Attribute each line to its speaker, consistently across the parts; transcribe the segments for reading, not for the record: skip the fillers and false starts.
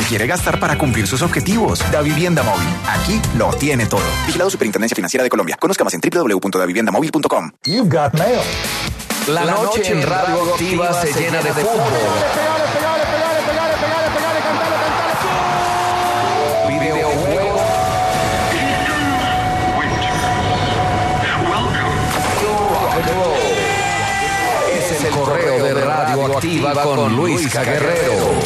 Speaker 1: quiere gastar para cumplir sus objetivos. Davivienda Móvil. Aquí lo tiene todo. Vigilado Superintendencia Financiera de Colombia. Conozca más en www.daviviendamóvil.com.
Speaker 2: You've got mail.
Speaker 3: La noche en Radio Activa se llena de fútbol. Videojuegos. Es el correo de Radio Activa con Luisca Guerrero.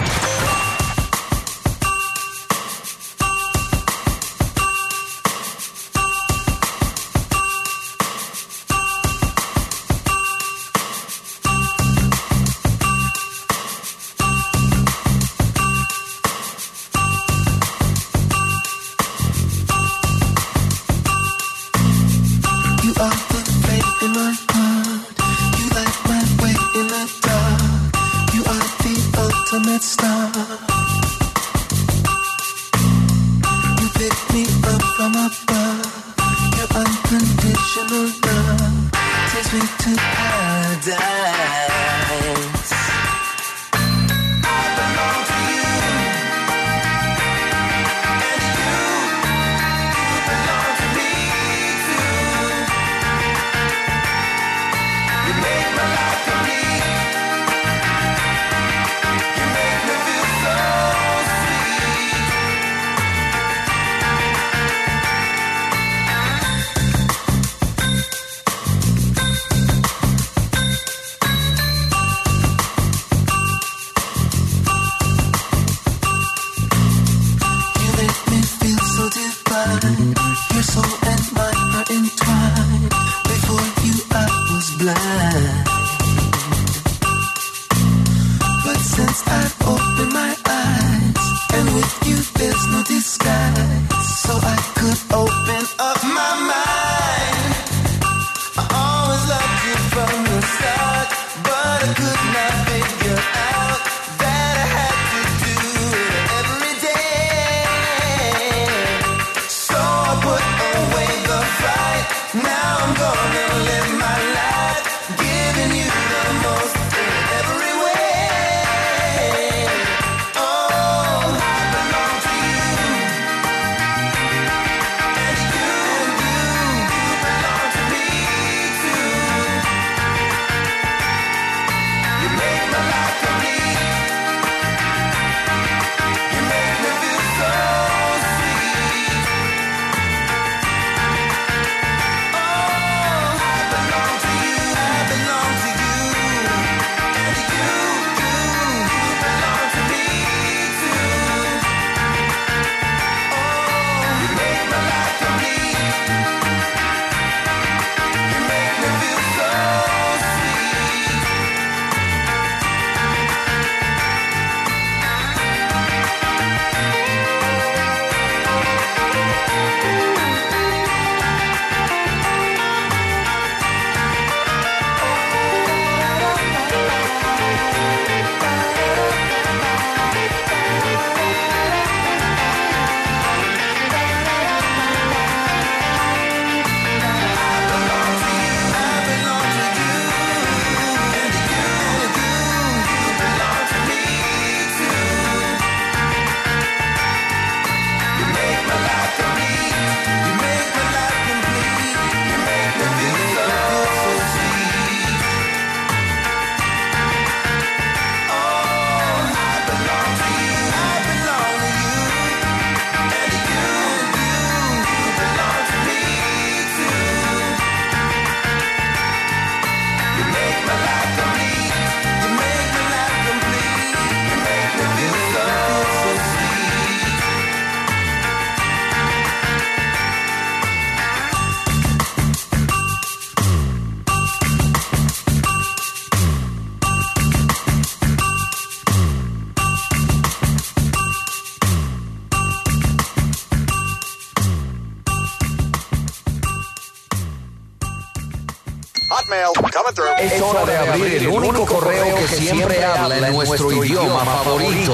Speaker 3: Es hora de abrir el único correo que siempre habla en nuestro idioma favorito.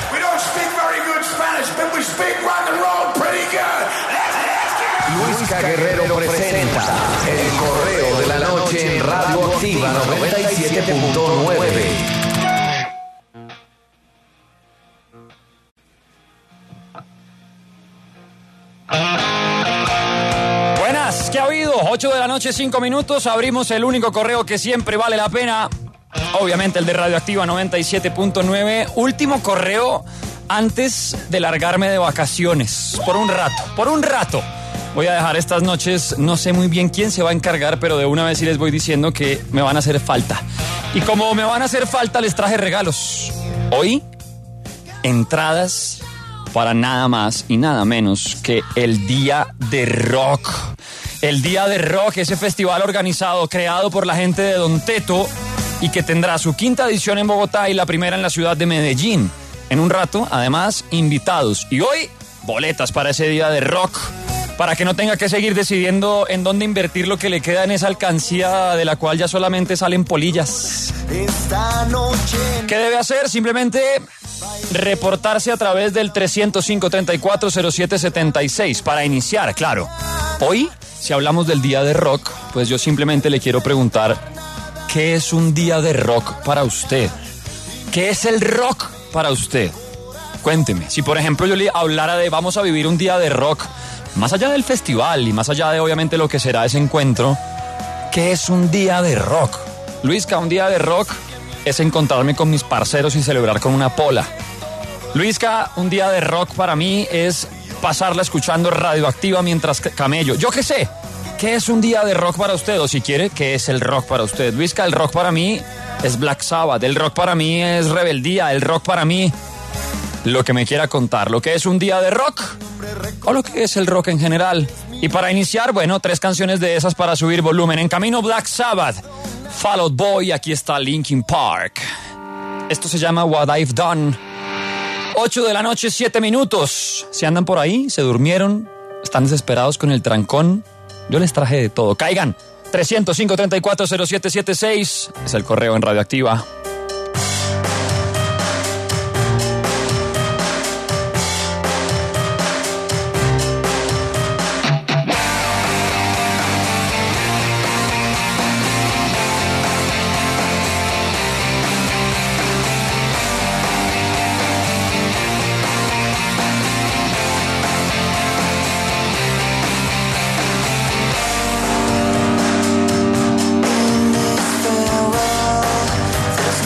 Speaker 3: Luisca Guerrero presenta el correo de la noche en Radio Activa 97.9.
Speaker 2: días, ¿qué ha habido? 8 de la noche, 5 minutos. Abrimos el único correo que siempre vale la pena. Obviamente el de Radioactiva 97.9. Último correo antes de largarme de vacaciones. Por un rato. Voy a dejar estas noches, no sé muy bien quién se va a encargar, pero de una vez sí les voy diciendo que me van a hacer falta. Y como me van a hacer falta, les traje regalos. Hoy, entradas para nada más y nada menos que el Día de Rock. El Día de Rock, ese festival organizado, creado por la gente de Don Teto y que tendrá su 5ª edición en Bogotá y la primera en la ciudad de Medellín. En un rato, además, invitados. Y hoy, boletas para ese Día de Rock, para que no tenga que seguir decidiendo en dónde invertir lo que le queda en esa alcancía de la cual ya solamente salen polillas. ¿Qué debe hacer? Simplemente reportarse a través del 305-340776 para iniciar, claro. Hoy, si hablamos del Día de Rock, pues yo simplemente le quiero preguntar, ¿qué es un día de rock para usted? ¿Qué es el rock para usted? Cuénteme. Si por ejemplo yo le hablara de vamos a vivir un día de rock, más allá del festival y más allá de obviamente lo que será ese encuentro, ¿qué es un día de rock? Luisca, un día de rock es encontrarme con mis parceros y celebrar con una pola. Luisca, un día de rock para mí es pasarla escuchando Radioactiva mientras camello. Yo qué sé, ¿qué es un día de rock para usted? O si quiere, ¿qué es el rock para usted? Luisca, el rock para mí es Black Sabbath, el rock para mí es rebeldía, el rock para mí, lo que me quiera contar, lo que es un día de rock o lo que es el rock en general. Y para iniciar, bueno, 3 canciones de esas para subir volumen. En camino Black Sabbath, Fall Out Boy, aquí está Linkin Park. Esto se llama What I've Done. 8 de la noche, 7 minutos. Si andan por ahí, se durmieron, están desesperados con el trancón, yo les traje de todo. Caigan. 305-340776 es el correo en Radioactiva.
Speaker 4: Farewell, there's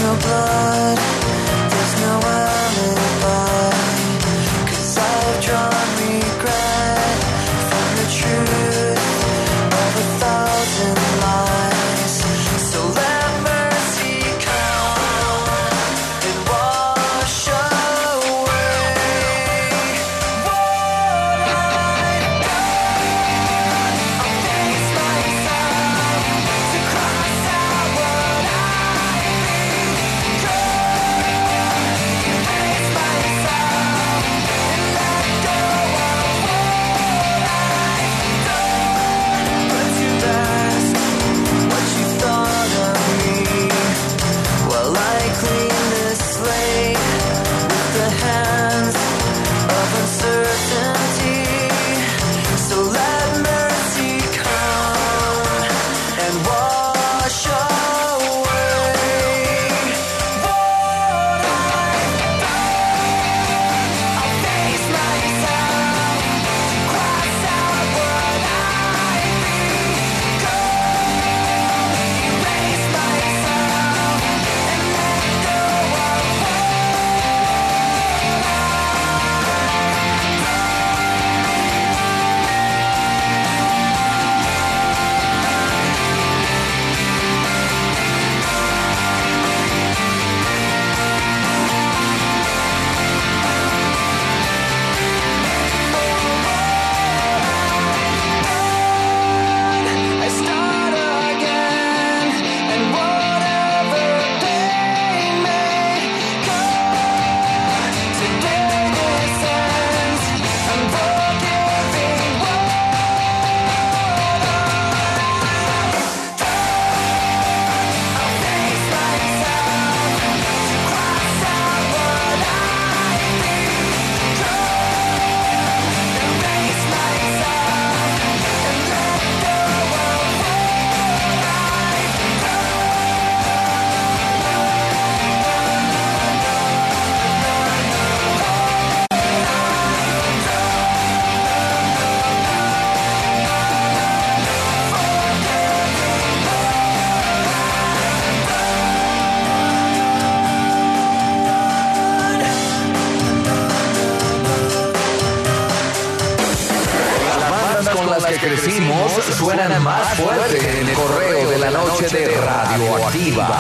Speaker 3: que crecimos suenan más fuerte en el correo de la noche de Radioactiva.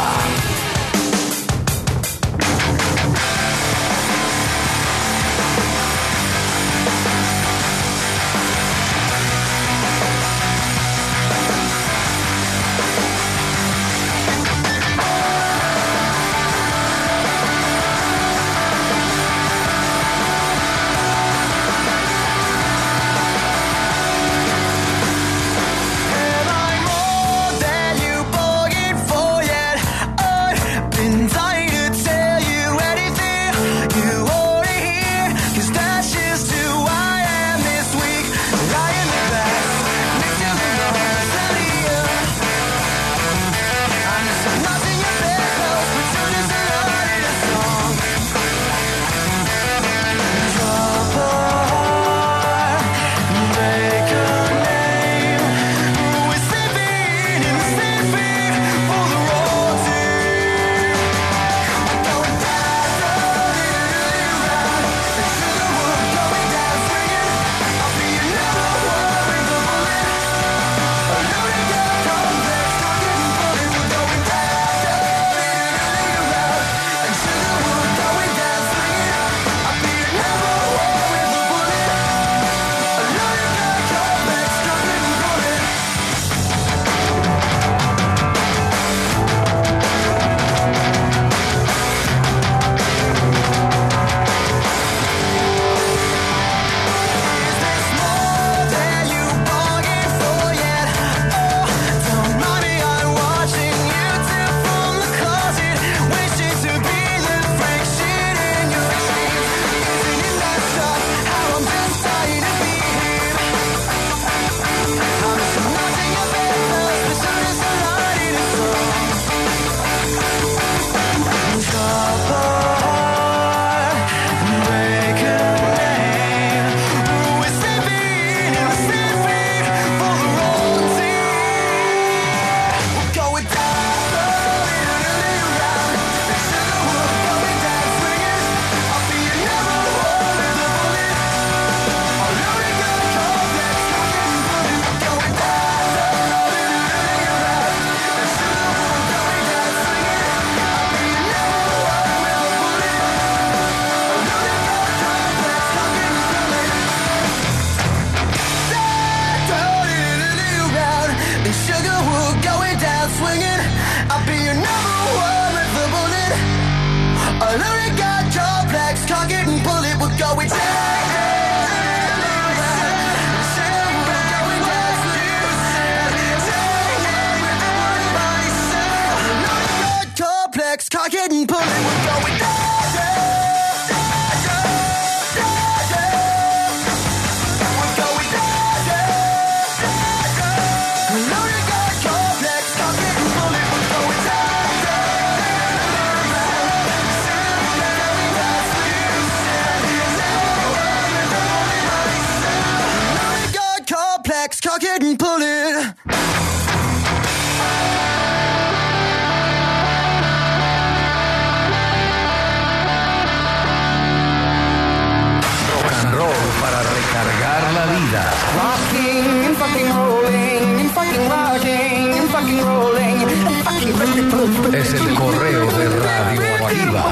Speaker 3: Es el correo de Radioactiva.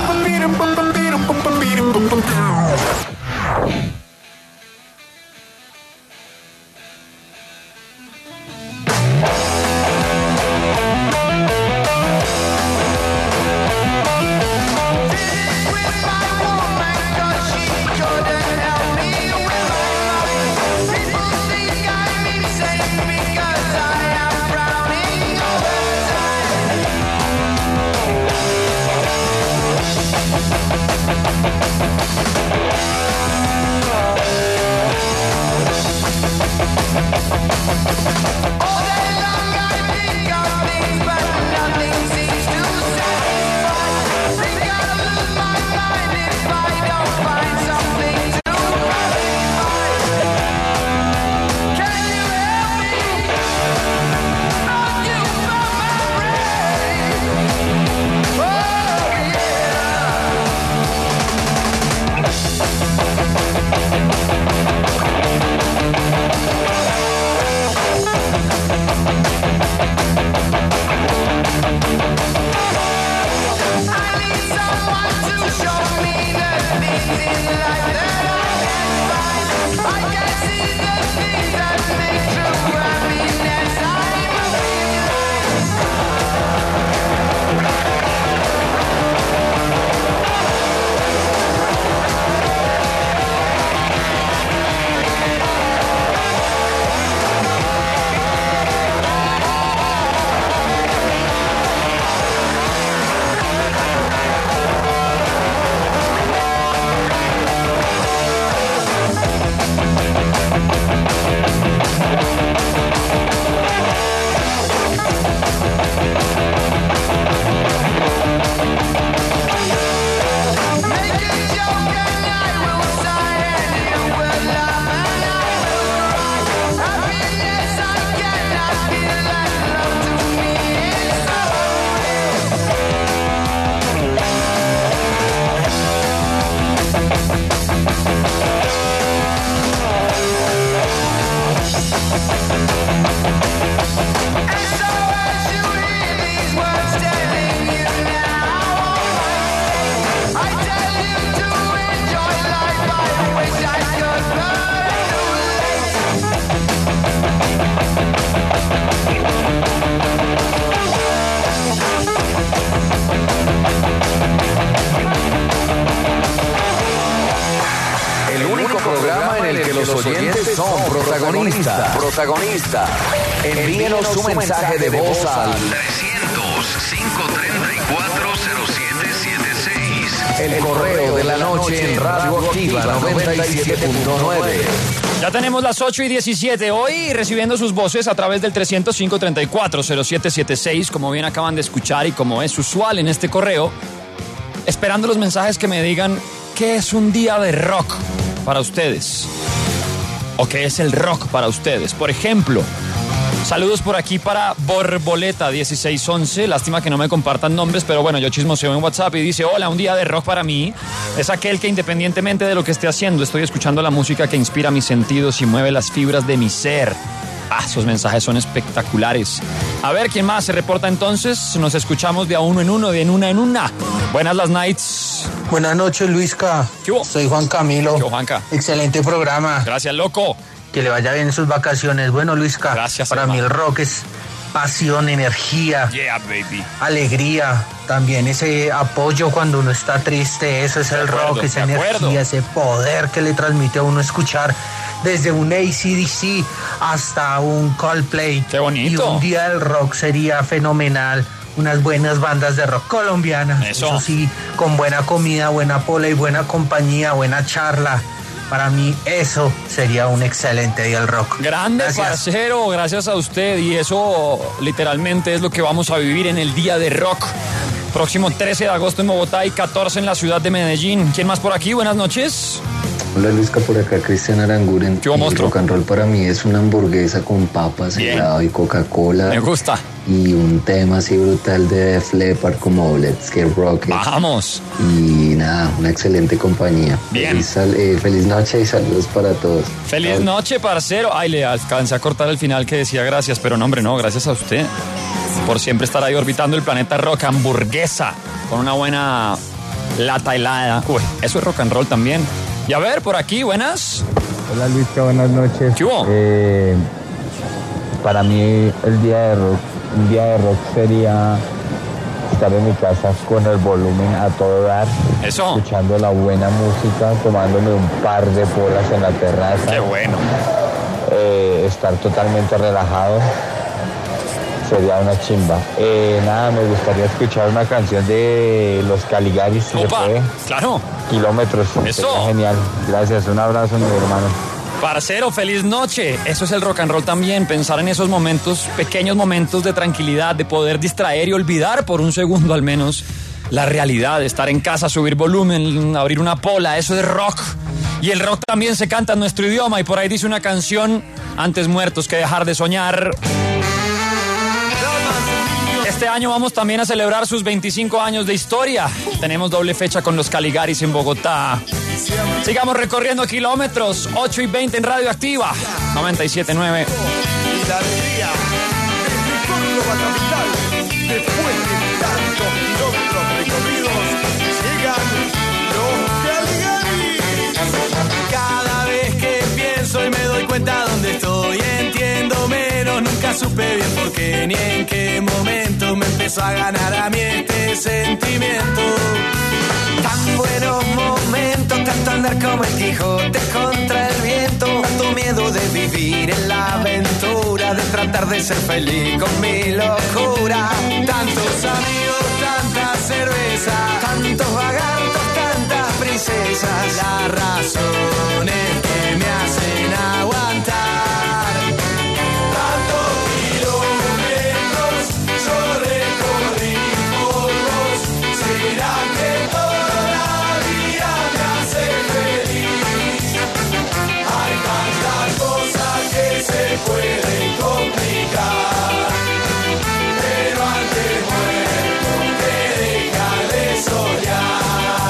Speaker 3: El único programa en el que los oyentes son protagonistas. Envíenos su mensaje de voz al
Speaker 4: 300-534-0776.
Speaker 3: el correo de la noche en Radio Activa 97.9.
Speaker 2: Ya tenemos las 8:17 hoy, recibiendo sus voces a través del 300-534-0776, como bien acaban de escuchar y como es usual en este correo, esperando los mensajes que me digan qué es un día de rock para ustedes o qué es el rock para ustedes. Por ejemplo, saludos por aquí para Borboleta 1611. Lástima que no me compartan nombres, pero bueno, yo chismoseo en WhatsApp y dice: hola, un día de rock para mí es aquel que independientemente de lo que esté haciendo, estoy escuchando la música que inspira mis sentidos y mueve las fibras de mi ser. Esos mensajes son espectaculares. A ver, ¿quién más se reporta entonces? Nos escuchamos de a uno en uno, de en una. Buenas las nights.
Speaker 5: Buenas noches, Luisca.
Speaker 2: ¿Qué hubo?
Speaker 5: Soy Juan Camilo.
Speaker 2: ¿Qué hubo, Juanca?
Speaker 5: Excelente programa.
Speaker 2: Gracias, loco.
Speaker 5: Que le vaya bien en sus vacaciones. Bueno, Luisca,
Speaker 2: Gracias,
Speaker 5: para
Speaker 2: hermano.
Speaker 5: mí el rock es pasión, energía,
Speaker 2: Yeah, baby.
Speaker 5: alegría, también ese apoyo cuando uno está triste. Eso es el
Speaker 2: acuerdo,
Speaker 5: rock, esa
Speaker 2: de acuerdo.
Speaker 5: energía, ese poder que le transmite a uno escuchar desde un AC/DC hasta un Coldplay.
Speaker 2: Qué bonito.
Speaker 5: Y un día del rock sería fenomenal. Unas buenas bandas de rock colombianas.
Speaker 2: Eso.
Speaker 5: Sí, con buena comida, buena pola y buena compañía, buena charla. Para mí eso sería un excelente día del rock.
Speaker 2: Grande,
Speaker 5: Gracias.
Speaker 2: parcero, gracias a usted. Y eso literalmente es lo que vamos a vivir en el Día de Rock. Próximo 13 de agosto en Bogotá y 14 en la ciudad de Medellín. ¿Quién más por aquí? Buenas noches.
Speaker 6: Hola Luisca, por acá Cristian Aranguren.
Speaker 2: ¿Qué hubo, monstruo?
Speaker 6: Rock and roll para mí es una hamburguesa con papas,
Speaker 2: Bien.
Speaker 6: helado y Coca-Cola.
Speaker 2: Me gusta.
Speaker 6: Y un tema así brutal de Def Leppard como Let's Get Rocket.
Speaker 2: Vamos.
Speaker 6: Y nada, una excelente compañía.
Speaker 2: Bien.
Speaker 6: Feliz noche y saludos para todos.
Speaker 2: Feliz
Speaker 6: Chao.
Speaker 2: noche, parcero. Ay, le alcancé a cortar el final que decía gracias, pero no, hombre, no, gracias a usted por siempre estar ahí orbitando el planeta rock. Hamburguesa con una buena lata helada. Uy, eso es rock and roll también. Y a ver, por aquí, buenas.
Speaker 7: Hola Luisca, buenas noches.
Speaker 2: ¿Qué hubo?
Speaker 7: Para mí un día de rock sería estar en mi casa con el volumen a todo dar,
Speaker 2: Eso.
Speaker 7: escuchando la buena música, tomándome un par de polas en la terraza,
Speaker 2: Qué bueno.
Speaker 7: estar totalmente relajado. Sería una chimba. Nada, me gustaría escuchar una canción de Los Caligaris, si se
Speaker 2: Opa,
Speaker 7: puede.
Speaker 2: claro.
Speaker 7: Kilómetros.
Speaker 2: Eso.
Speaker 7: Sería genial. Gracias, un abrazo, mi hermano.
Speaker 2: Parcero, feliz noche. Eso es el rock and roll también, pensar en esos momentos, pequeños momentos de tranquilidad, de poder distraer y olvidar por un segundo al menos la realidad, estar en casa, subir volumen, abrir una pola, eso es rock. Y el rock también se canta en nuestro idioma y por ahí dice una canción: antes muertos que dejar de soñar. Este año vamos también a celebrar sus 25 años de historia. Tenemos doble fecha con los Caligaris en Bogotá. Sigamos recorriendo kilómetros. 8:20 en Radio Activa 97.9.
Speaker 4: Y la alegría de mi Córdoba capital, después de tantos kilómetros recorridos, llegan los Caligaris. Cada vez que pienso y me doy cuenta dónde estoy, entiendo menos, nunca supe bien por qué ni en qué momento me empezó a ganar a mí este sentimiento. Tan buenos momentos, tanto andar como el Quijote contra el viento, tanto miedo de vivir en la aventura, de tratar de ser feliz con mi locura. Tantos amigos, tanta cerveza, tantos lagartos, tantas princesas, las razones que me hacen aguantar. Tantos kilómetros yo recorrí por vos, será que toda la vida me hace feliz. Hay tantas cosas que se pueden complicar, pero antes muerto que dejar de soñar.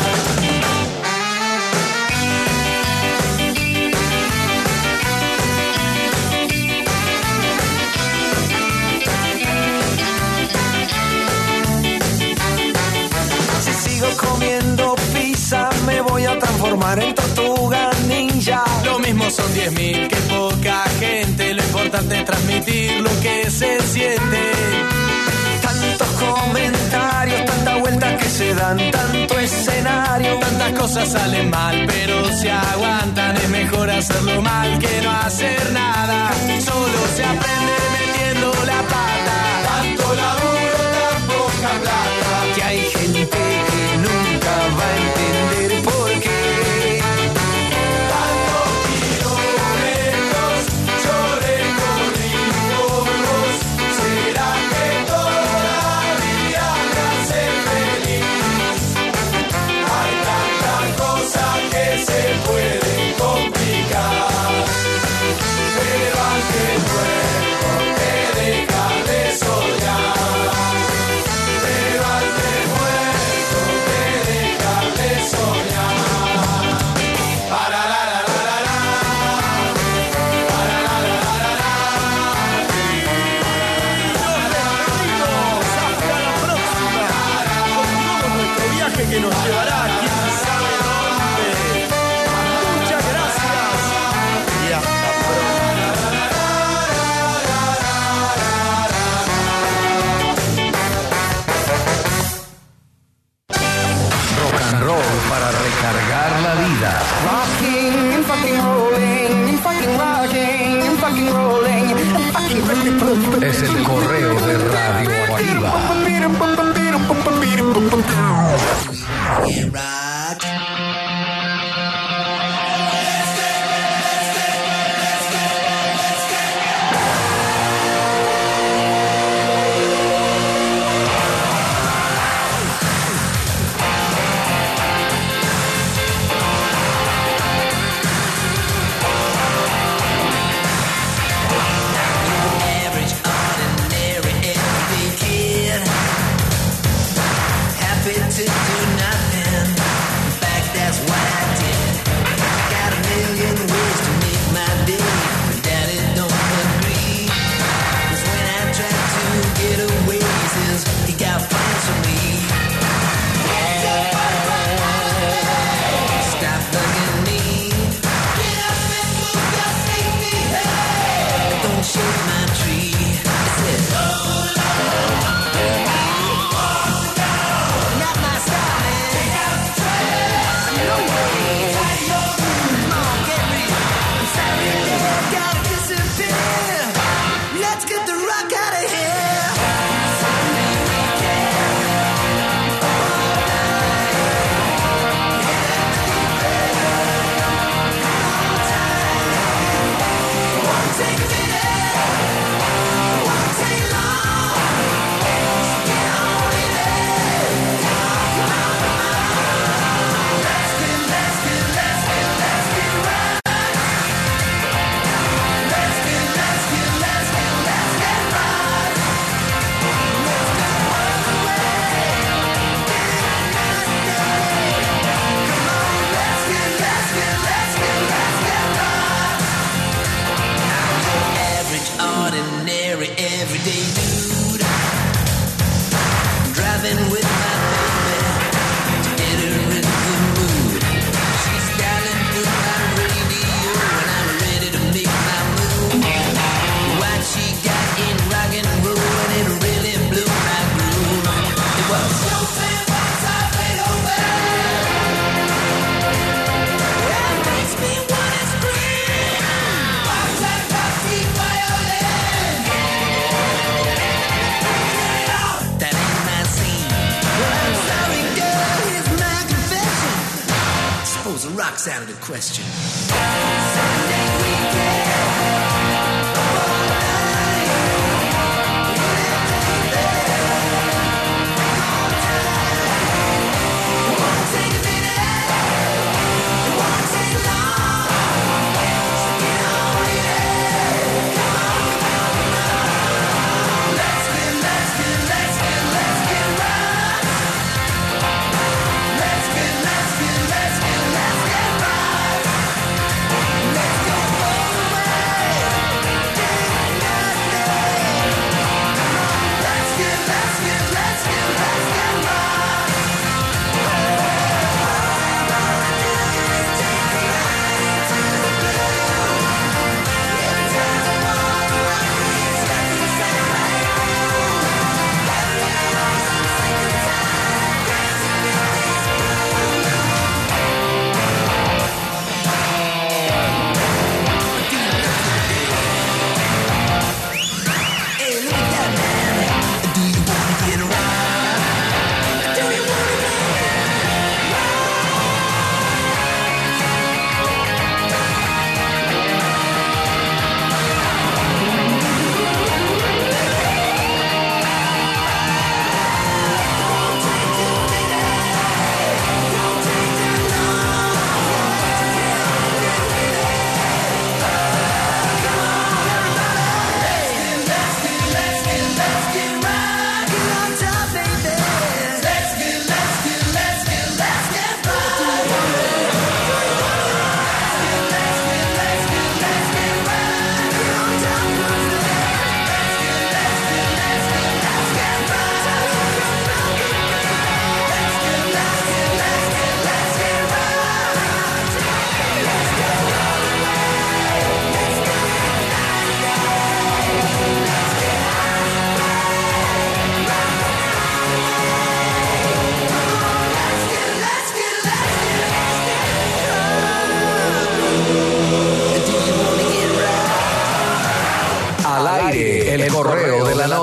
Speaker 4: Si sigo comiendo pizza me voy a transformar en tortuga ninja. Lo mismo son 10.000 que poca gente, lo importante es transmitir lo que se siente. Tantos comentarios, tanta vuelta que se dan, tanto escenario, tantas cosas salen mal, pero si aguantan es mejor hacerlo mal que no hacer nada. Solo se aprende metiendo la pata. Tanto laburo, tan poca plata. Que hay gente que nunca va a entender por qué. Tantos kilómetros yo recorrí polvos. ¿Será que todavía me hace feliz? Hay tantas cosas que se pueden complicar, pero aunque el cuerpo te deja de soñar, pero aunque el cuerpo te deja de soñar. Para la la la la la, para la la la la la. Hasta la próxima. Continuamos nuestro viaje que nos llevará a quién sabe dónde. Muchas gracias y hasta
Speaker 3: Rock and roll para recargar la vida.
Speaker 8: Rocking and fucking rolling and fucking rocking and fucking rolling and fucking
Speaker 3: Es el correo de Radioactiva.
Speaker 9: Average, ordinary, everyday kid. Happy to do nothing. In fact, that's what I did. Got a million ways to make my day, but Daddy don't agree. 'Cause when I tried to get away, he says he got plans for me. Stop bugging me. Get up and move your safety. Hey, don't shake my tree. I said, not my style, man. Take out the trash. No way. Come on, get real. I'm sorry, Dad, gotta disappear. Let's get the rock out of here. Sunday weekend. All night. All time. It won't take a minute. It won't take long. So get on in it. Come on, come on. Let's get right. Let's get right. Let's go all the way. Come on, let's get right. I'm your average, ordinary, everyday dude. Driving with my baby to get her in the mood. She's dialing through my radio and I'm ready to make my move. What she got in rock and roll and it really blew my groove. It was showtime once I played over. It makes me wanna scream. Part-time coffee violin. That ain't my scene. Well, I'm sorry, girl, here's my confession. Suppose the rock's out of the question. Sunday weekend. All night. All time. It won't take a minute. It won't take long. So get on in it. Come on, come on, come on. Let's get right. Let's get right. Let's go all the way.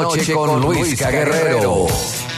Speaker 3: noche con Luisca Guerrero.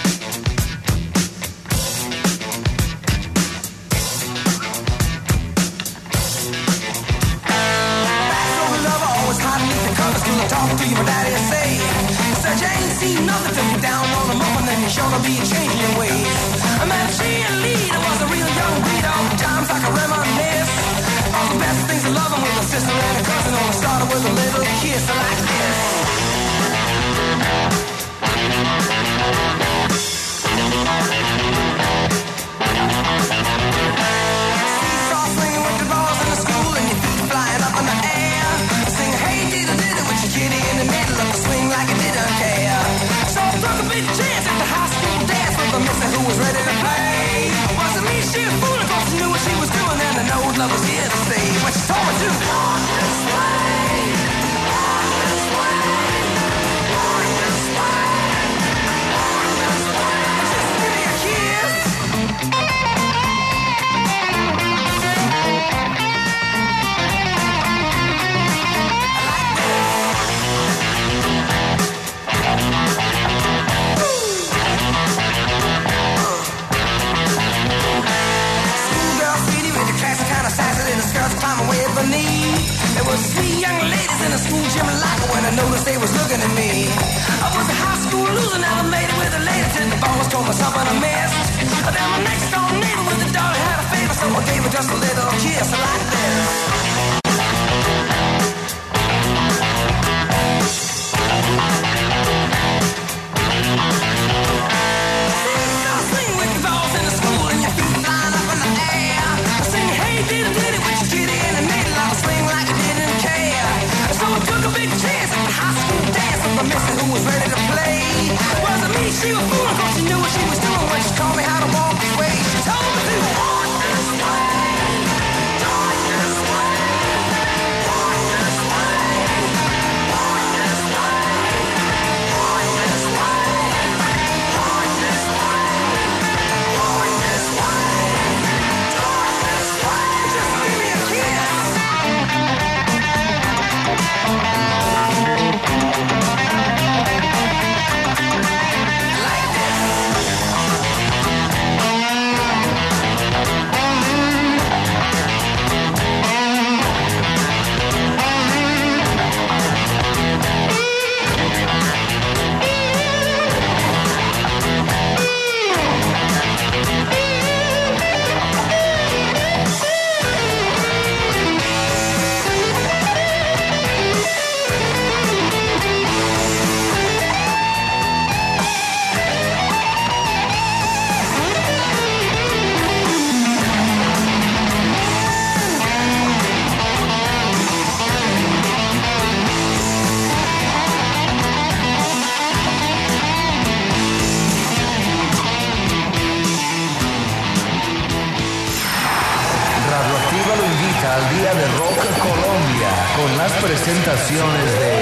Speaker 3: Presentaciones de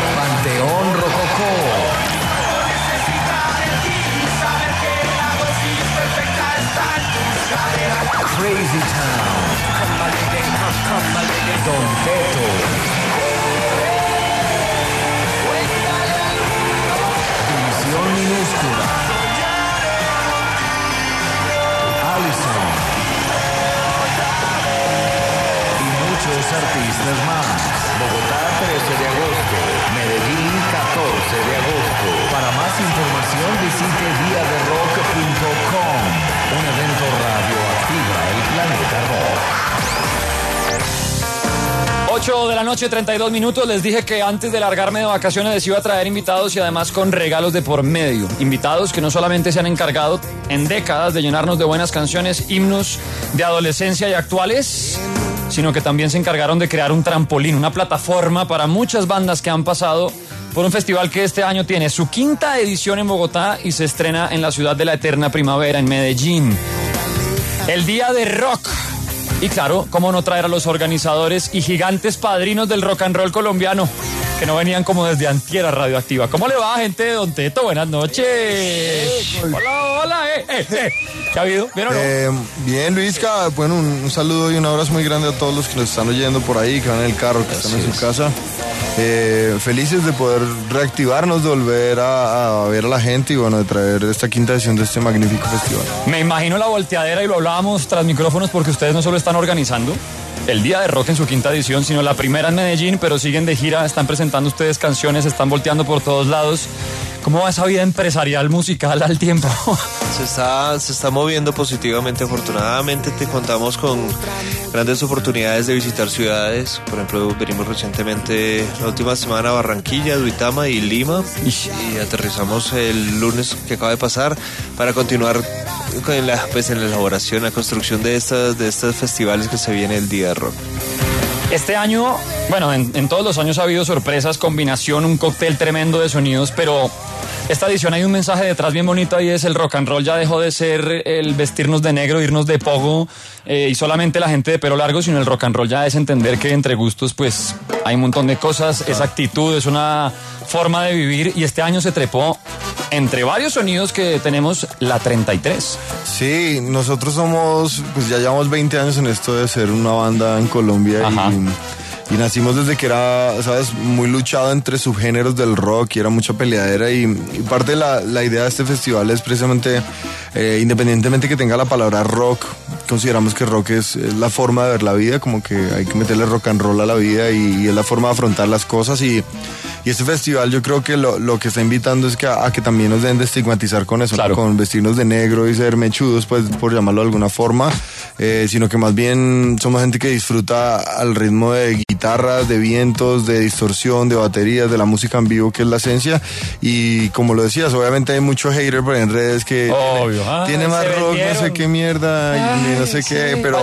Speaker 3: Panteón Rococó. Crazy Town. Don Teto. División Minúscula. Allison. Y muchos artistas más. Bogotá, 13 de agosto. Medellín, 14 de agosto. Para más información visite diaderock.com. Un evento radioactiva, el planeta rock.
Speaker 2: 8 de la noche, 32 minutos. Les dije que antes de largarme de vacaciones les iba a traer invitados y además con regalos de por medio. Invitados que no solamente se han encargado en décadas de llenarnos de buenas canciones, himnos de adolescencia y actuales, sino que también se encargaron de crear un trampolín, una plataforma para muchas bandas que han pasado por un festival que este año tiene su 5ª edición en Bogotá y se estrena en la ciudad de la eterna primavera, en Medellín. El Día de Rock. Y claro, cómo no traer a los organizadores y gigantes padrinos del rock and roll colombiano, que no venían como desde antier a Radioactiva. ¿Cómo le va, gente de Don Teto? Buenas noches. Hola. ¿Qué ha habido? ¿Bien o no?
Speaker 10: Bien, Luisca. Bueno, un saludo y un abrazo muy grande a todos los que nos están oyendo por ahí, que van en el carro, que están en su casa. felices de poder reactivarnos, de volver a ver a la gente y bueno, de traer esta quinta edición de este magnífico festival.
Speaker 2: Me imagino la volteadera y lo hablábamos tras micrófonos porque ustedes no solo están organizando el Día de Rock en su quinta edición, sino la primera en Medellín, pero siguen de gira, están presentando ustedes canciones, están volteando por todos lados. ¿Cómo va esa vida empresarial musical al tiempo?
Speaker 11: Se está moviendo positivamente, afortunadamente te contamos con grandes oportunidades de visitar ciudades. Por ejemplo, venimos recientemente la última semana a Barranquilla, Duitama y Lima y aterrizamos el lunes que acaba de pasar para continuar en la elaboración, la construcción de estos festivales que se viene el Día de Rock.
Speaker 2: Este año, bueno, en todos los años ha habido sorpresas, combinación, un cóctel tremendo de sonidos, pero esta edición hay un mensaje detrás bien bonito y es el rock and roll ya dejó de ser el vestirnos de negro, irnos de pogo y solamente la gente de pelo largo, sino el rock and roll ya es entender que entre gustos pues hay un montón de cosas, es actitud, es una forma de vivir y este año se trepó entre varios sonidos que tenemos la 33.
Speaker 10: Sí, nosotros pues ya llevamos 20 años en esto de ser una banda en Colombia y nacimos desde que era, ¿sabes?, muy luchado entre subgéneros del rock y era mucha peleadera y parte de la idea de este festival es precisamente, independientemente que tenga la palabra rock, consideramos que rock es la forma de ver la vida, como que hay que meterle rock and roll a la vida y es la forma de afrontar las cosas y este festival yo creo que lo que está invitando es que a que también nos den de estigmatizar con eso, claro, con vestirnos de negro y ser mechudos, pues por llamarlo de alguna forma, sino que más bien somos gente que disfruta al ritmo de guitarras, de vientos, de distorsión, de baterías, de la música en vivo, que es la esencia. Y como lo decías, obviamente hay mucho hater por en redes que tiene más rock, no sé qué mierda, y no sé qué, pero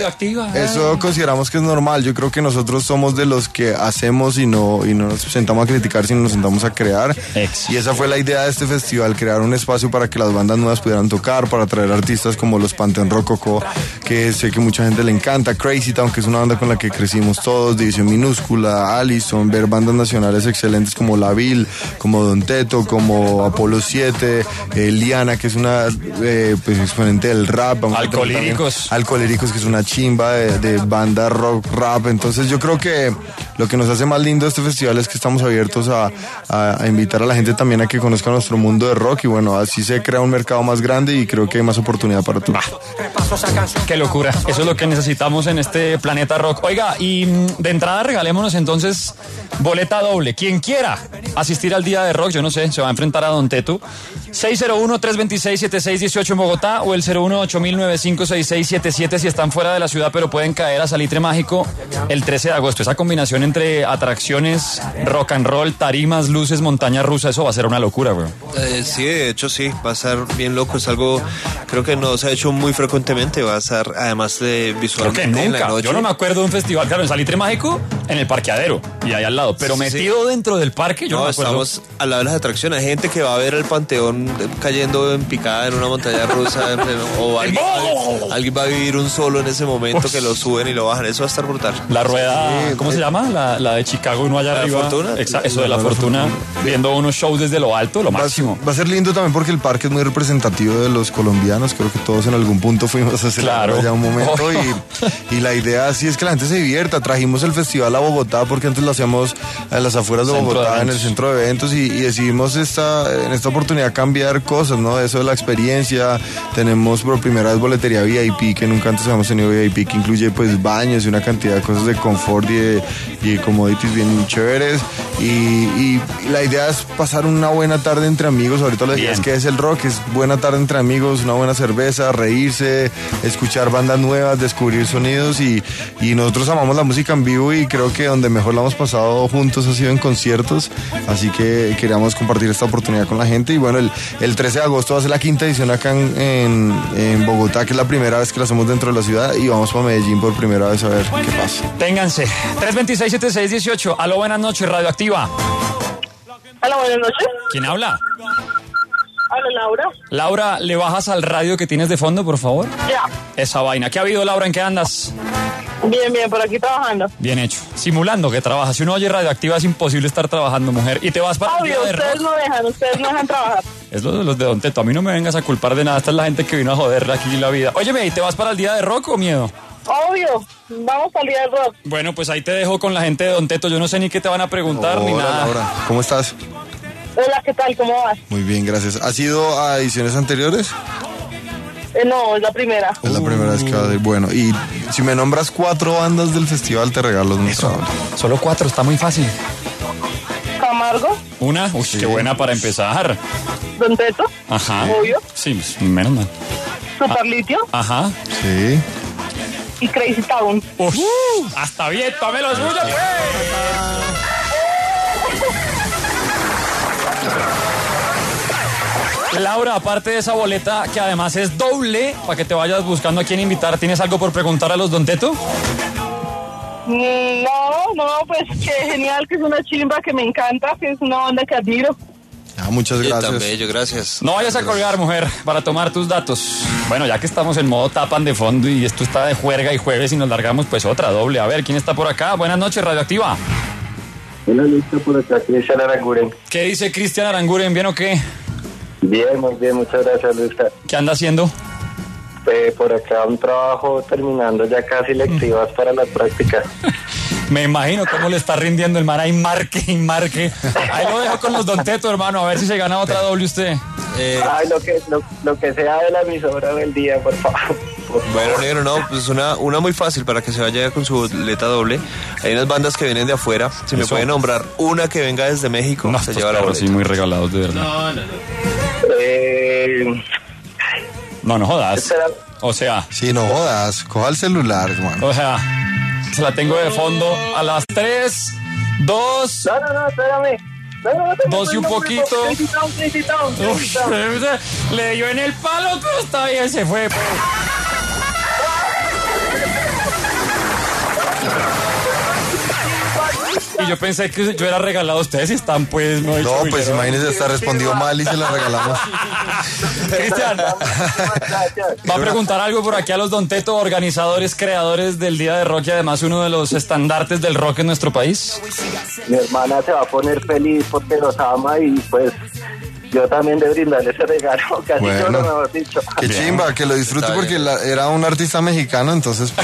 Speaker 10: eso consideramos que es normal. Yo creo que nosotros somos de los que hacemos y no nos sentamos a criticar, sino nos sentamos a crear. Y esa fue la idea de este festival, crear un espacio para que las bandas nuevas pudieran tocar, para traer artistas como los Panteón Rococó, que sé que mucha gente le encanta, Crazy Town, que es una banda con la que crecimos todos, División Minúscula, Allison, ver bandas nacionales excelentes como La Vil, como Don Teto, como Apolo 7, Liana, que es una pues exponente del rap, Alcolíricos, que es una chimba de banda rock rap. Entonces yo creo que lo que nos hace más lindo de este festival es que estamos abiertos a invitar a la gente también a que conozca nuestro mundo de rock y bueno, así se crea un mercado más grande y creo que hay más oportunidad para todos.
Speaker 2: Qué locura, eso es lo que necesitamos en este planeta rock. Oiga, y de entrada regalémonos entonces boleta doble. Quien quiera asistir al Día de Rock, yo no sé, se va a enfrentar a Don Teto. 601-326-7618 en Bogotá o el 018-956677 si están fuera de la ciudad pero pueden caer a Salitre Mágico el 13 de agosto. Esa combinación entre atracciones, rock and roll, tarimas, luces, montaña rusa, eso va a ser una locura, güey.
Speaker 11: Sí, de hecho sí, va a ser bien loco, es algo creo que no se ha hecho muy frecuentemente, va a ser además de visualmente
Speaker 2: creo que nunca.
Speaker 11: En la noche.
Speaker 2: Yo no me acuerdo de un festival, claro, en Salitre Mágico, en el parqueadero y ahí al lado, pero metido dentro del parque, yo no me acuerdo.
Speaker 11: Estamos al lado de las atracciones, hay gente que va a ver el Panteón cayendo en picada en una montaña rusa o alguien va a vivir un solo en ese momento que lo suben y lo bajan, eso va a estar brutal.
Speaker 2: La rueda, ¿cómo se llama? La de Chicago, uno allá arriba.
Speaker 11: Fortuna.
Speaker 2: Eso de la fortuna, viendo unos shows desde lo alto, lo máximo.
Speaker 10: Va a ser lindo también porque el parque es muy representativo de los colombianos, creo que todos en algún punto fuimos a celebrar ya un momento y la idea sí es que la gente se divierta. Trajimos el festival a Bogotá porque antes lo hacíamos a las afueras de Bogotá, en el centro de eventos y decidimos en esta oportunidad cambiar cosas, ¿no? Eso de la experiencia. Tenemos por primera vez boletería VIP, que nunca antes habíamos tenido VIP, que incluye pues baños y una cantidad de cosas de confort y de commodities bien chéveres y la idea es pasar una buena tarde entre amigos. Ahorita lo decías que es el rock, es buena tarde entre amigos, una buena cerveza, reírse, escuchar bandas nuevas, descubrir sonidos y nosotros amamos la música en vivo y creo que donde mejor la hemos pasado juntos ha sido en conciertos, así que queríamos compartir esta oportunidad con la gente y bueno, el 13 de agosto va a ser la quinta edición acá en Bogotá, que es la primera vez que la hacemos dentro de la ciudad y vamos para Medellín por primera vez a ver qué pasa.
Speaker 2: Ténganse, 326-7618, aló, buenas noches, Radioactiva.
Speaker 12: Aló, buenas noches.
Speaker 2: ¿Quién habla?
Speaker 12: Hola, Laura.
Speaker 2: Laura, ¿le bajas al radio que tienes de fondo, por favor?
Speaker 12: Ya.
Speaker 2: Esa vaina. ¿Qué ha habido, Laura? ¿En qué andas?
Speaker 12: Bien, por aquí trabajando.
Speaker 2: Bien hecho. Simulando que trabajas. Si uno oye Radioactiva es imposible estar trabajando, mujer. Y te vas para
Speaker 12: el Día de Rock. Ustedes no dejan trabajar.
Speaker 2: Es lo de los de Don Teto. A mí no me vengas a culpar de nada. Esta es la gente que vino a joder aquí la vida. Óyeme, ¿y te vas para el Día de Rock o miedo?
Speaker 12: Obvio, vamos al día del rock.
Speaker 2: Bueno, pues ahí te dejo con la gente de Don Teto. Yo no sé ni qué te van a preguntar ni
Speaker 10: Hola,
Speaker 2: nada.
Speaker 10: Laura. ¿Cómo estás?
Speaker 12: Hola, ¿qué tal? ¿Cómo vas?
Speaker 10: Muy bien, gracias. ¿Has ido a ediciones anteriores?
Speaker 12: No, es la primera.
Speaker 10: Es la primera vez que vas a ir. Bueno, y si me nombras 4 bandas del festival, te regalo nuestra banda.
Speaker 2: Solo 4, está muy fácil.
Speaker 12: Camargo,
Speaker 2: ¿Una? Uy, qué buena para empezar.
Speaker 12: Don Teto,
Speaker 2: Ajá.
Speaker 12: obvio,
Speaker 2: Sí, pues, menos mal.
Speaker 12: Superlitio
Speaker 2: Ajá.
Speaker 10: Sí.
Speaker 12: y Crazy Town.
Speaker 2: Uf, hasta bien, tome lo suyo, pues. Laura, aparte de esa boleta, que además es doble, para que te vayas buscando a quién invitar, ¿tienes algo por preguntar a los Don Teto?
Speaker 12: No, pues que genial, que es una chimba que me encanta, que es una banda que admiro.
Speaker 10: Muchas gracias.
Speaker 11: Tan bello, gracias.
Speaker 2: No vayas a colgar, mujer, para tomar tus datos. Bueno, ya que estamos en modo tapan de fondo y esto está de juerga y jueves y nos largamos, pues otra doble. A ver, ¿quién está por acá? Buenas noches, Radioactiva.
Speaker 13: Hola, listo por acá, Cristian Aranguren.
Speaker 2: ¿Qué dice Cristian Aranguren? ¿Bien o qué?
Speaker 13: Bien, muy bien, muchas gracias, Luis.
Speaker 2: ¿Qué anda haciendo?
Speaker 13: Por acá un trabajo terminando ya casi lectivas para las prácticas.
Speaker 2: Me imagino cómo le está rindiendo el man ahí, marque y marque. Ahí lo dejo con los Don Teto, hermano, a ver si se gana otra doble usted.
Speaker 13: Ay, lo que sea de la emisora del día, por favor.
Speaker 11: Bueno, negro, no, pues una muy fácil para que se vaya con su boleta doble. Hay unas bandas que vienen de afuera. Si me puede nombrar una que venga desde México,
Speaker 2: No,
Speaker 11: se
Speaker 2: estos
Speaker 11: lleva la
Speaker 2: perros
Speaker 11: boleta.
Speaker 2: sí muy regalados, de verdad. No jodas.
Speaker 13: Espera.
Speaker 2: O sea.
Speaker 10: Sí, no jodas. Coja el celular, hermano.
Speaker 2: O sea, se la tengo de fondo a las 3, 2.
Speaker 13: No, espérame.
Speaker 2: 2 y un poquito.
Speaker 13: Crazy Town, Crazy Town, Crazy Town.
Speaker 2: Uf, le dio en el palo, pero está bien, se fue. Y yo pensé que yo era regalado. Ustedes están, pues, no.
Speaker 10: No, pues imagínese, está respondido mal y se la regalamos.
Speaker 2: Cristian, va a preguntar algo por aquí a los Don Teto, organizadores, creadores del Día de Rock y además uno de los estandartes del rock en nuestro país.
Speaker 13: Mi hermana se va a poner feliz porque los ama y pues yo también de brindarle ese regalo, casi
Speaker 10: Bueno.
Speaker 13: todo, mejor dicho.
Speaker 10: Qué chimba, que lo disfrute
Speaker 11: Está
Speaker 10: porque
Speaker 11: bien.
Speaker 10: era un artista mexicano, entonces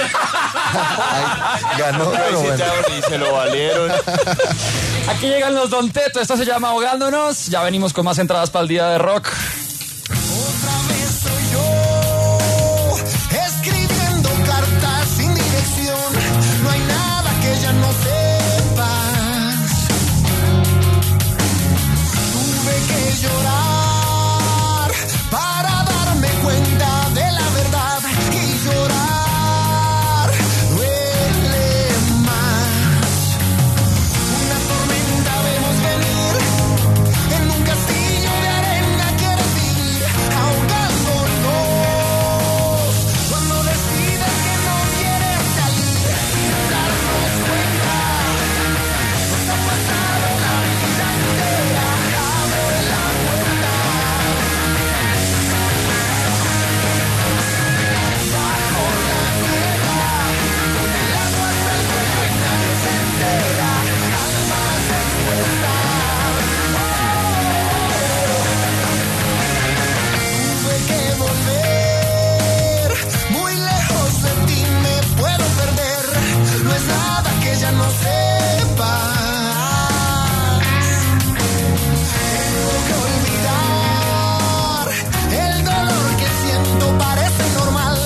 Speaker 10: ganó, pero bueno.
Speaker 11: Y se lo valieron.
Speaker 2: Aquí llegan los Don Teto, esto se llama Ahogándonos. Ya venimos con más entradas para el Día de Rock.
Speaker 4: Escribiendo cartas sin dirección, no hay nada que ya no sepas. Tuve que llorar para darme cuenta de la verdad y llorar duele más. Una tormenta vemos venir, en un castillo de arena quieres vivir, ahogándonos. Cuando decides que no quieres salir, sin darnos cuenta, nos ha pasado la vida entera, abre la puerta. Bajo la tierra, el agua hasta el cuello y nadie se entera, almas expuestas. Tuve que volver, muy lejos de ti me puedo perder, no es nada que ya no sepas. Tengo que olvidar, el dolor que siento parece normal,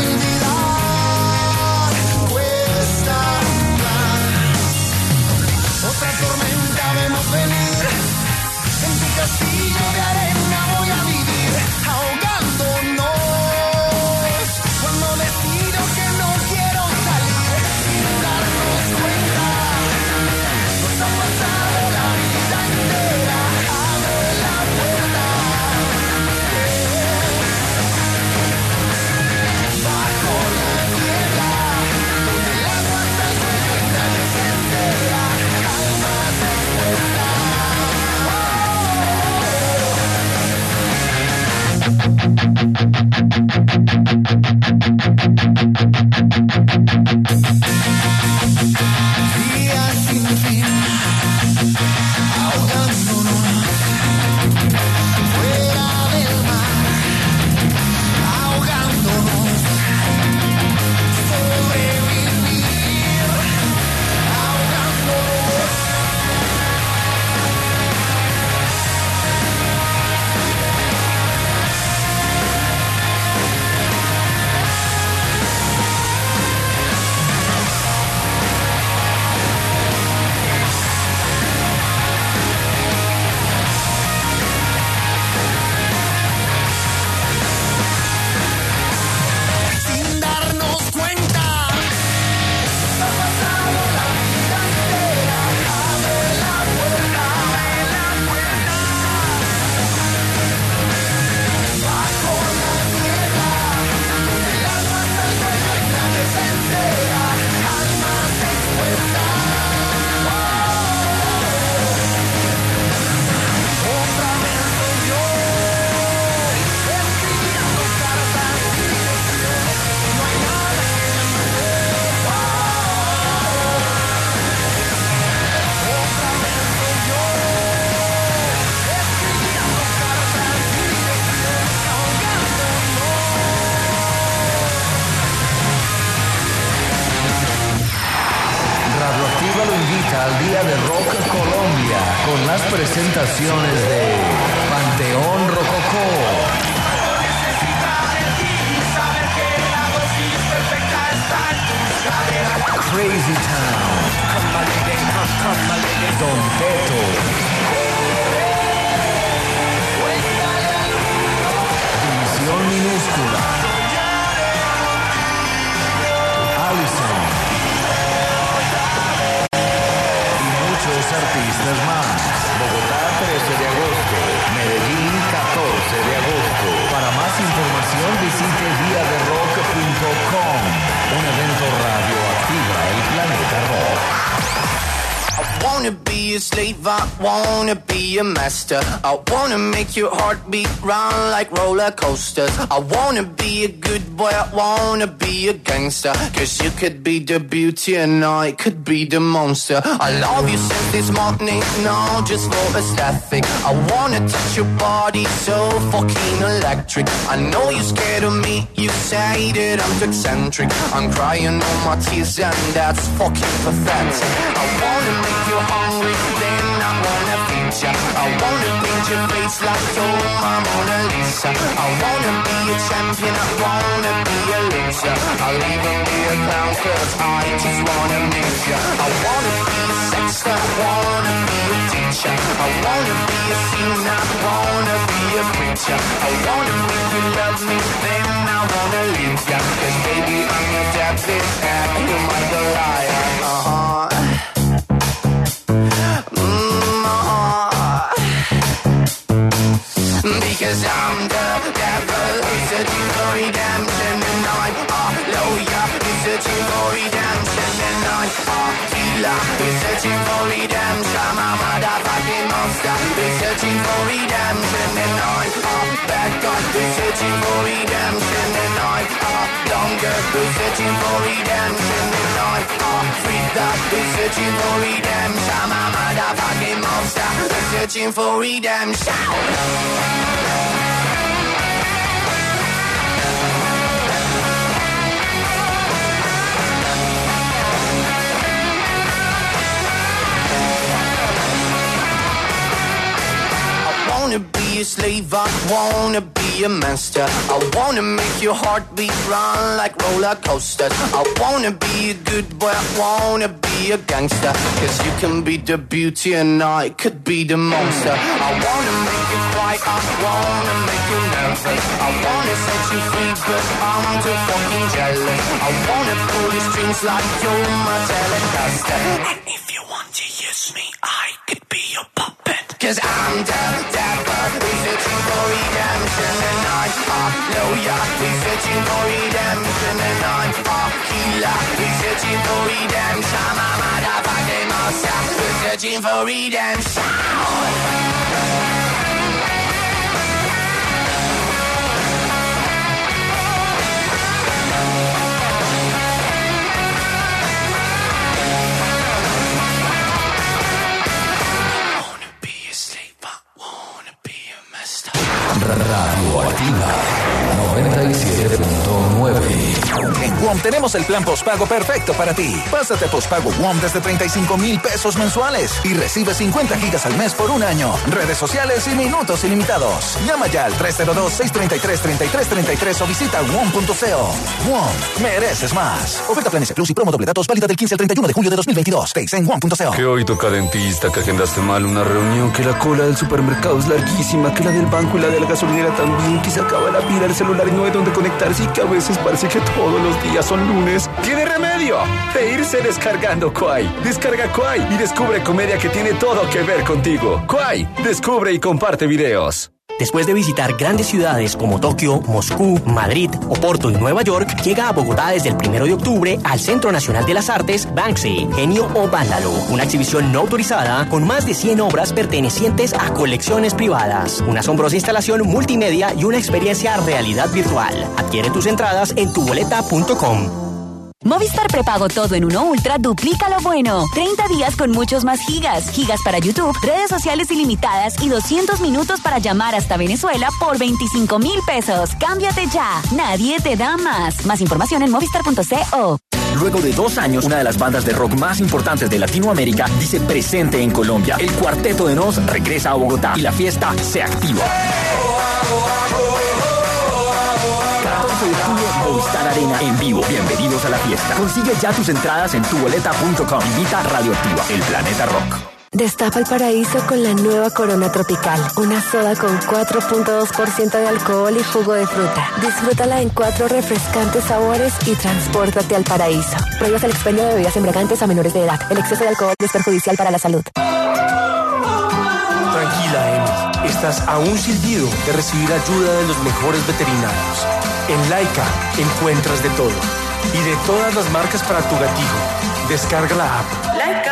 Speaker 4: olvidar cuesta más. Otra tormenta vemos venir, en tu castillo de arena voy a vivir, ahogándonos. Cuando decido que no quiero salir, sin darnos cuenta, nos ha pasado la vida entera, abre la puerta. Bajo la tierra, el agua hasta el cuello y nadie se entera, almas expuestas.
Speaker 3: Día de Rock Colombia con las presentaciones de Panteón Rococó, Crazy Town, Don Teto, División Minúscula, Allison y muchos artistas más. Bogotá 13 de agosto, Medellín 14 de agosto. Para más información visite diaderock.com, un evento Radio Activa el Planeta Rock.
Speaker 14: I wanna be a slave, I wanna be a master. I wanna make your heartbeat run like roller coasters. I wanna be a good boy, I wanna be a gangster. Cause you could be the beauty and I could be the monster. I love you since this morning, no, just for aesthetic. I wanna touch your body so fucking electric. I know you're scared of me, you say that I'm too eccentric. I'm crying all my tears and that's fucking pathetic. I wanna make you hungry, then I wanna feed ya. I wanna paint your face like your Mona Lisa. I wanna be a champion, I wanna be a loser. I'll even be a clown cause I just wanna meet ya. I wanna be a sexter, I wanna be a teacher. I wanna be a singer, I wanna be a preacher. I wanna make you love me, then I wanna leave ya. Cause baby I'm your devil's and you're my Goliath. Because I'm the devil who's searching for redemption, and I'm a lawyer who's searching for redemption, and I'm a healer who's searching for redemption. I'm a motherfucking monster who's searching for redemption, and I'm a bad guy who's searching for redemption, and I'm a longer who's searching for redemption, and I'm a freak that who's searching for redemption. I'm a motherfucking monster who's searching for redemption. I wanna be a slave, I wanna be a master. I wanna make your heartbeat run like roller coasters. I wanna be a good boy, I wanna be a gangster. Cause you can be the beauty and I could be the monster. I wanna make you cry, I wanna make you nervous. I wanna set you free but I'm too fucking jealous. I wanna pull your strings like you're my Telecaster. And if you want to use me, I could be your puppet. Cause I'm the devil who's searching for redemption, and I'm a lawyer who's searching for redemption, and I'm a healer who's searching for redemption. I'm a motherfucking monster who's searching for redemption.
Speaker 3: Radio Activa 97.9.
Speaker 1: En WOM tenemos el plan postpago perfecto para ti. Pásate a postpago WOM desde 35,000 pesos mensuales y recibe 50 gigas al mes por un año. Redes sociales y minutos ilimitados. Llama ya al 302-633-3333 o visita WOM.co. WOM, mereces más. Oferta Plan S Plus y promo doble datos válida del 15 al 31 de julio de 2022. Te en WOM.co.
Speaker 15: Que hoy toca dentista, que agendaste mal una reunión, que la cola del supermercado es larguísima, que la del banco y la de la gasolinera también, que se acaba la pila del celular y no hay donde conectarse y que a veces parece que todos los días son lunes. ¡Tiene remedio! De irse descargando Kwai. Descarga Kwai y descubre comedia que tiene todo que ver contigo. Kwai, descubre y comparte videos.
Speaker 16: Después de visitar grandes ciudades como Tokio, Moscú, Madrid, Oporto y Nueva York, llega a Bogotá desde el 1 de octubre al Centro Nacional de las Artes Banksy, Genio o Vándalo, una exhibición no autorizada con más de 100 obras pertenecientes a colecciones privadas, una asombrosa instalación multimedia y una experiencia realidad virtual. Adquiere tus entradas en tuboleta.com.
Speaker 17: Movistar Prepago Todo en Uno Ultra duplica lo bueno. 30 días con muchos más gigas. Gigas para YouTube, redes sociales ilimitadas y 200 minutos para llamar hasta Venezuela por 25,000 pesos. Cámbiate ya. Nadie te da más. Más información en movistar.co.
Speaker 18: Luego de 2 años, una de las bandas de rock más importantes de Latinoamérica dice presente en Colombia. El Cuarteto de Nos regresa a Bogotá y la fiesta se activa. 14 de octubre, Movistar Arena en vivo. Bienvenidos a la fiesta. Consigue ya tus entradas en tuboleta.com. Invita Radioactiva, el planeta rock.
Speaker 19: Destapa el paraíso con la nueva Corona Tropical, una soda con 4.2% de alcohol y jugo de fruta. Disfrútala en 4 refrescantes sabores y transpórtate al paraíso. Prohíbas el expendio de bebidas embriagantes a menores de edad. El exceso de alcohol es perjudicial para la salud.
Speaker 20: Tranquila, Emi. Estás a un silbido de recibir ayuda de los mejores veterinarios. En Laika encuentras de todo y de todas las marcas para tu gatito. Descarga la app.
Speaker 1: Laika.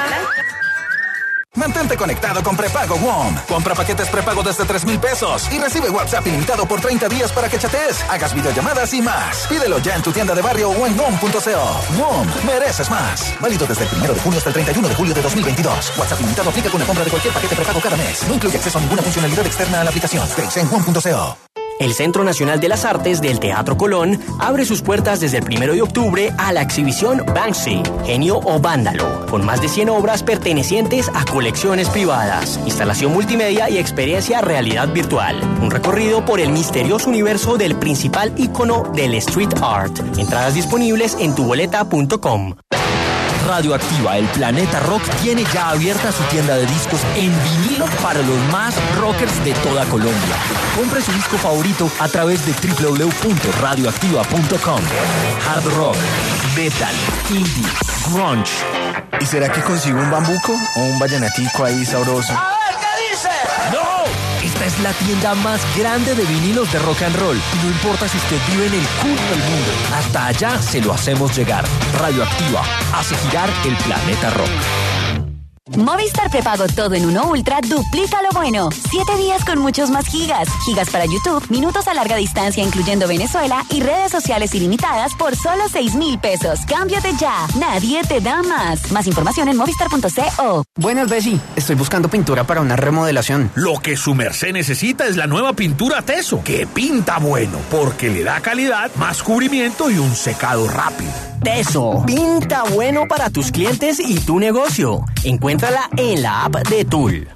Speaker 1: Mantente conectado con Prepago WOM. Compra paquetes prepago desde 3,000 pesos y recibe WhatsApp ilimitado por 30 días para que chatees, hagas videollamadas y más. Pídelo ya en tu tienda de barrio o en WOM.co. WOM, mereces más. Válido desde el 1 de junio hasta el 31 de julio de 2022. WhatsApp ilimitado aplica con la compra de cualquier paquete prepago cada mes. No incluye acceso a ninguna funcionalidad externa a la aplicación. Créese en WOM.co.
Speaker 16: El Centro Nacional de las Artes del Teatro Colón abre sus puertas desde el 1 de octubre a la exhibición Banksy, Genio o Vándalo, con más de 100 obras pertenecientes a colecciones privadas, instalación multimedia y experiencia realidad virtual. Un recorrido por el misterioso universo del principal ícono del street art. Entradas disponibles en tuboleta.com.
Speaker 18: Radioactiva, el planeta rock, tiene ya abierta su tienda de discos en vinilo para los más rockers de toda Colombia. Compre su disco favorito a través de www.radioactiva.com. Hard rock, metal, indie, grunge.
Speaker 10: ¿Y será que consigo un bambuco o un vallenatico ahí sabroso?
Speaker 18: ¡A ver qué dice! ¡No! Esta es la tienda más grande de vinilos de rock and roll. Y no importa si usted vive en el culo del mundo. Hasta allá se lo hacemos llegar. Radioactiva hace girar el planeta rock.
Speaker 17: Movistar Prepago todo en uno Ultra duplica lo bueno. 7 días con muchos más gigas. Gigas para YouTube, minutos a larga distancia incluyendo Venezuela y redes sociales ilimitadas por solo 6,000 pesos. Cámbiate ya. Nadie te da más. Más información en movistar.co.
Speaker 21: Buenas, Bessie. Estoy buscando pintura para una remodelación.
Speaker 22: Lo que su merced necesita es la nueva pintura Teso, que pinta bueno, porque le da calidad, más cubrimiento y un secado rápido.
Speaker 16: Teso, pinta bueno para tus clientes y tu negocio. Encuéntrala en la app de Tool.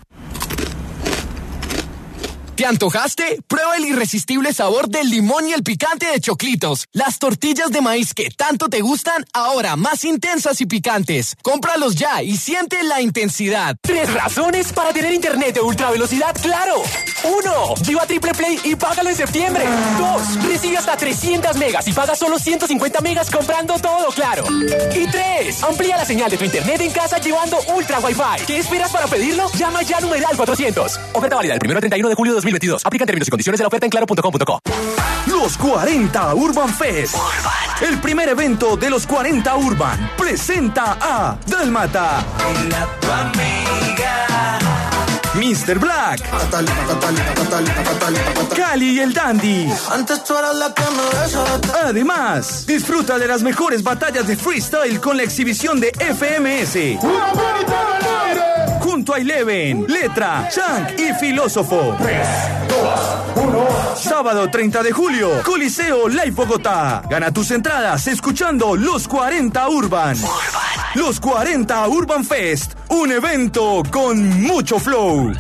Speaker 23: ¿Te antojaste? Prueba el irresistible sabor del limón y el picante de Choclitos. Las tortillas de maíz que tanto te gustan, ahora más intensas y picantes. Cómpralos ya y siente la intensidad.
Speaker 24: 3 razones para tener internet de ultra velocidad Claro. 1. Lleva Triple Play y págalo en septiembre. 2. Recibe hasta 300 megas y paga solo 150 megas comprando todo Claro. Y 3. Amplía la señal de tu internet en casa llevando Ultra Wi-Fi. ¿Qué esperas para pedirlo? Llama ya numeral 400. Oferta válida del 1 al 31 de julio de 2022. Aplican términos y condiciones de la oferta en claro.com.co.
Speaker 25: Los 40 Urban Fest. El primer evento de los 40 Urban presenta a Dálmata, Mr. Black, Cali y el Dandy. Además, disfruta de las mejores batallas de freestyle con la exhibición de FMS. Junto a Eleven, Letra, Chunk y Filósofo. 3, 2, 1. Sábado 30 de julio, Coliseo Live Bogotá. Gana tus entradas escuchando Los 40 Urban. Los 40 Urban Fest, un evento con mucho flow.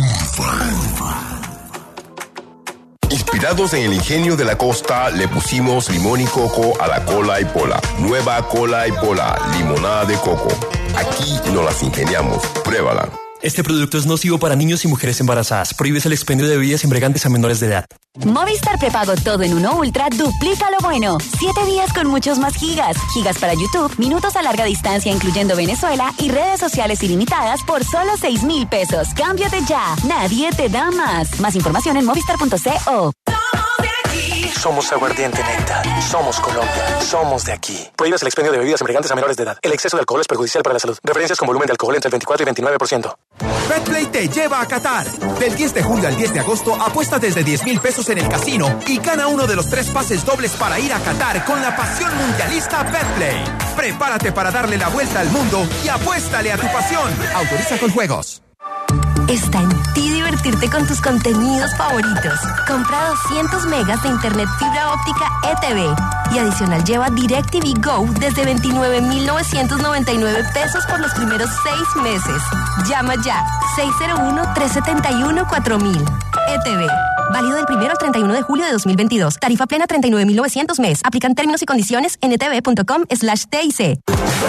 Speaker 26: Inspirados en el ingenio de la costa, le pusimos limón y coco a la cola y pola. Nueva cola y pola, limonada de coco. Aquí nos las ingeniamos. Pruébala.
Speaker 27: Este producto es nocivo para niños y mujeres embarazadas. Prohíbes el expendio de bebidas embriagantes a menores de edad.
Speaker 17: Movistar Prepago todo en uno Ultra duplica lo bueno. 7 días con muchos más gigas. Gigas para YouTube, minutos a larga distancia incluyendo Venezuela y redes sociales ilimitadas por solo 6,000 pesos. Cámbiate ya. Nadie te da más. Más información en movistar.co.
Speaker 24: Somos Aguardiente Néctar. Somos Colombia. Somos de aquí. Prohíbes el expendio de bebidas embriagantes a menores de edad. El exceso de alcohol es perjudicial para la salud. Referencias con volumen de alcohol entre el 24 y 29%.
Speaker 28: Betplay te lleva a Qatar. Del 10 de julio al 10 de agosto apuesta desde 10,000 pesos en el casino y gana uno de los 3 pases dobles para ir a Qatar con la pasión mundialista Betplay. Prepárate para darle la vuelta al mundo y apuéstale a tu pasión. Autoriza con juegos.
Speaker 19: está en ti divertirte con tus contenidos favoritos. Compra 200 megas de internet fibra óptica ETV y adicional lleva DirecTV Go desde 29,999 pesos por los primeros 6 meses. Llama ya 601-371-4000. ETV. Válido del 1 al 31 de julio de 2022. Tarifa plena 39,900 mes. Aplican términos y condiciones en etv.com/TIC.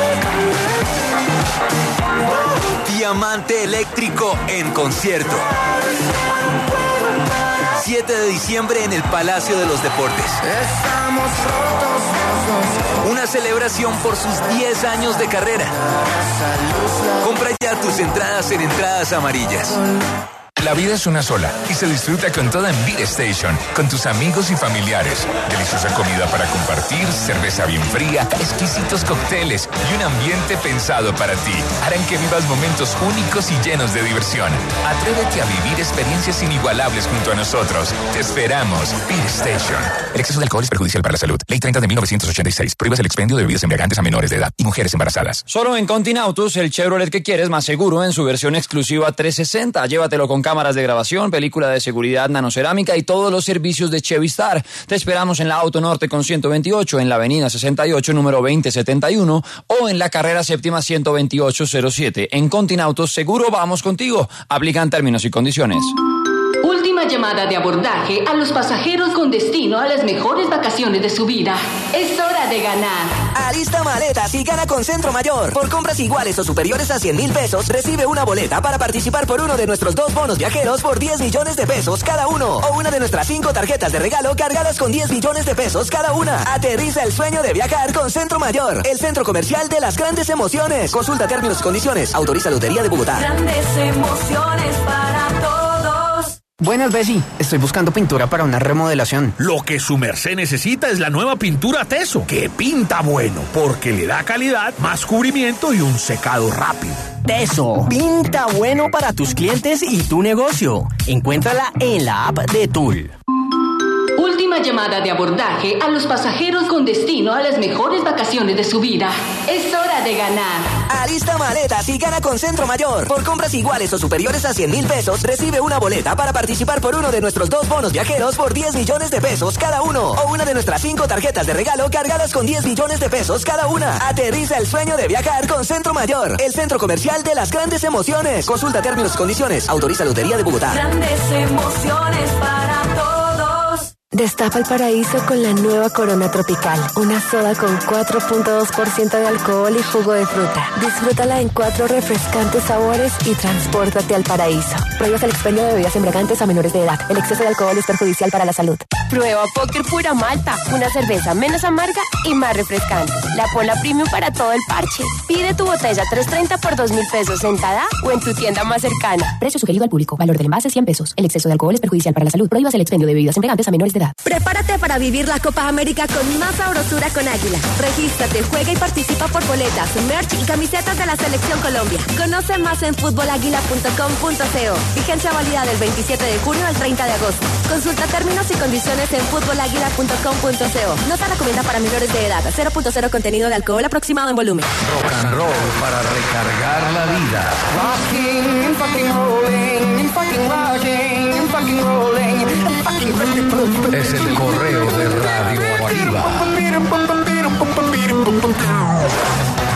Speaker 5: Diamante Eléctrico en concierto. 7 de diciembre en el Palacio de los Deportes. Una celebración por sus 10 años de carrera. Compra ya tus entradas en Entradas Amarillas.
Speaker 6: La vida es una sola y se disfruta con toda en Beer Station, con tus amigos y familiares. Deliciosa comida para compartir, cerveza bien fría, exquisitos cócteles y un ambiente pensado para ti. Harán que vivas momentos únicos y llenos de diversión. Atrévete a vivir experiencias inigualables junto a nosotros. Te esperamos. Beer Station. El exceso de alcohol es perjudicial para la salud. Ley 30 de 1986. Prohíbes el expendio de bebidas embriagantes a menores de edad y mujeres embarazadas.
Speaker 2: Solo en Continautos, el Chevrolet que quieres más seguro en su versión exclusiva 360. Llévatelo con cámaras de grabación, película de seguridad, nanocerámica y todos los servicios de Chevy Star. Te esperamos en la Auto Norte con 128, en la Avenida 68, número 2071 o en la Carrera Séptima 12807. En Continautos, seguro vamos contigo. Aplican términos y condiciones.
Speaker 7: Última llamada de abordaje a los pasajeros con destino a las mejores vacaciones de su vida. Es hora de ganar.
Speaker 16: Alista maletas y gana con Centro Mayor. Por compras iguales o superiores a 100,000 pesos, recibe una boleta para participar por uno de nuestros 2 bonos viajeros por 10 millones de pesos cada uno. O una de nuestras 5 tarjetas de regalo cargadas con 10 millones de pesos cada una. Aterriza el sueño de viajar con Centro Mayor, el centro comercial de las grandes emociones. Consulta términos y condiciones. Autoriza Lotería de Bogotá.
Speaker 19: Grandes emociones para todos.
Speaker 21: Buenas, Bessie. Estoy buscando pintura para una remodelación.
Speaker 22: Lo que su merced necesita es la nueva pintura Teso, que pinta bueno, porque le da calidad, más cubrimiento y un secado rápido.
Speaker 16: Teso, pinta bueno para tus clientes y tu negocio. Encuéntrala en la app de Tool.
Speaker 7: Última llamada de abordaje a los pasajeros con destino a las mejores vacaciones de su vida. Es hora de ganar.
Speaker 16: Alista maletas y gana con Centro Mayor. Por compras iguales o superiores a 100,000 pesos, recibe una boleta para participar por uno de nuestros 2 bonos viajeros por 10 millones de pesos cada uno. O una de nuestras 5 tarjetas de regalo cargadas con 10 millones de pesos cada una. Aterriza el sueño de viajar con Centro Mayor, el centro comercial de las grandes emociones. Consulta términos y condiciones. Autoriza Lotería de Bogotá.
Speaker 19: Grandes emociones para todos. Destapa el paraíso con la nueva Corona Tropical, una soda con 4.2% de alcohol y jugo de fruta. Disfrútala en 4 refrescantes sabores y transpórtate al paraíso. Prohíbas el expendio de bebidas embriagantes a menores de edad. El exceso de alcohol es perjudicial para la salud.
Speaker 8: Prueba Póker Pura Malta, una cerveza menos amarga y más refrescante. La Pola Premium para todo el parche. Pide tu botella 330 por 2,000 pesos en Tada o en tu tienda más cercana.
Speaker 9: Precio sugerido al público. Valor del envase 100 pesos. El exceso de alcohol es perjudicial para la salud. Prohíbas el expendio de bebidas embriagantes a menores de edad.
Speaker 19: Prepárate para vivir la Copa América con más sabrosura con Águila. Regístrate, juega y participa por boletas, merch y camisetas de la Selección Colombia. Conoce más en futbolaguila.com.co. Vigencia válida del 27 de junio al 30 de agosto. Consulta términos y condiciones en futbolaguila.com.co. No se recomienda para menores de edad. 0.0 contenido de alcohol aproximado en volumen.
Speaker 3: Rock and roll para recargar la vida.
Speaker 4: Rocking, fucking rolling, fucking rocking, fucking rolling, fucking
Speaker 3: Es el correo de Radio Activa.